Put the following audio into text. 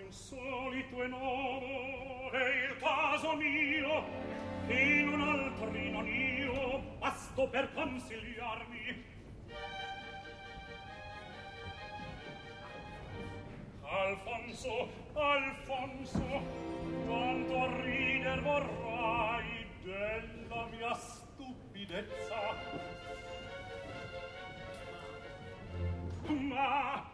insolito e nuovo è il caso mio, in un altrino io basto per consigliarmi. Alfonso, Alfonso, quanto a rider vorrai della mia stupidezza. Ma